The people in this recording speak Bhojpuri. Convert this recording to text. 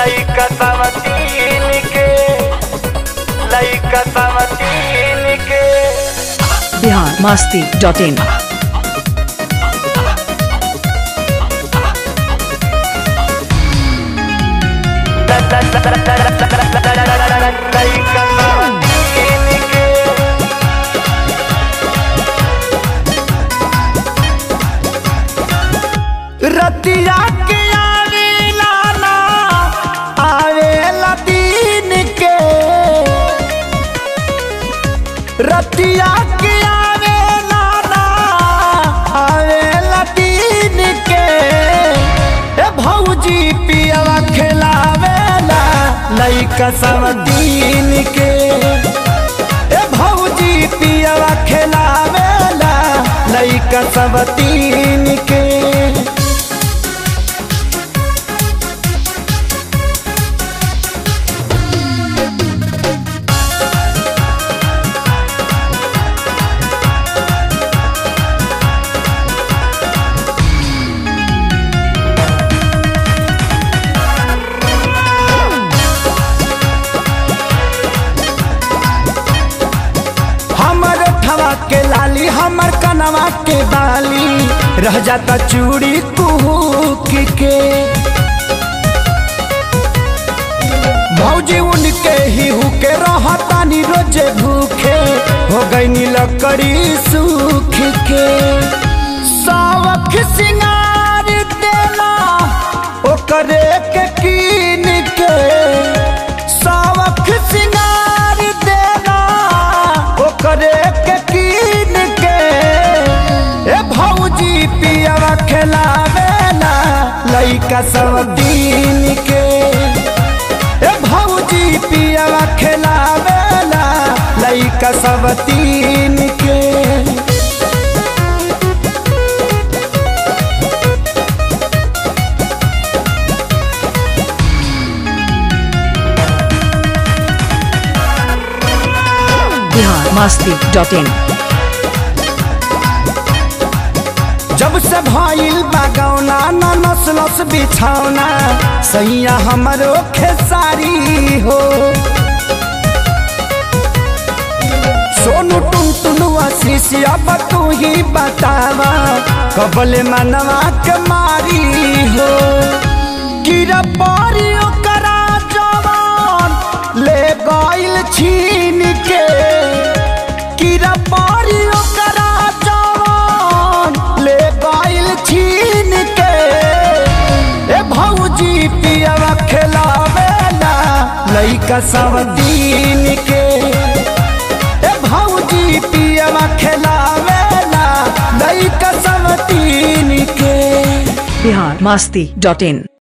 लइका समतीन के लइका समतीन के biharmasti.in रतिया के आवेला ना आवेला दिन के रतिया के आवेला ना आवेला दिन के ए भौजी पियवा खिलावेला लइका सब दिन के ए भौजी पियवा खिलावेला लइका सब दिन के के लाली हमर कनवा के बाली रह जाता चूड़ी कुहूक के भौजी उनके ही हुके रहता नी रोजे भूखे हो गई नी लकड़ी सूख के सावख सिंगार देला ओकरे के कीन के सावख सिंगार देला ओकरे के भौजी पियवा खिलावेला लइका सब दिन के ए भौजी पियवा खिलावेला लइका सब दिन के biharmasti.in जब से भइल बागौना न नसलस बिछौना सैया हमरो खेसारी हो सोनू टुनटुनुआ शीशिया तू ही बतावा कबले मनवा के मारी हो कीरा पारी ओकरा जवान ले गइल छीन के कीरा पारी ओकरा छीन के ए भौजी पियवा खिलावेला लइका सब दिन के ए भौजी पियवा खिलावेला लइका सब दिन के biharmasti.in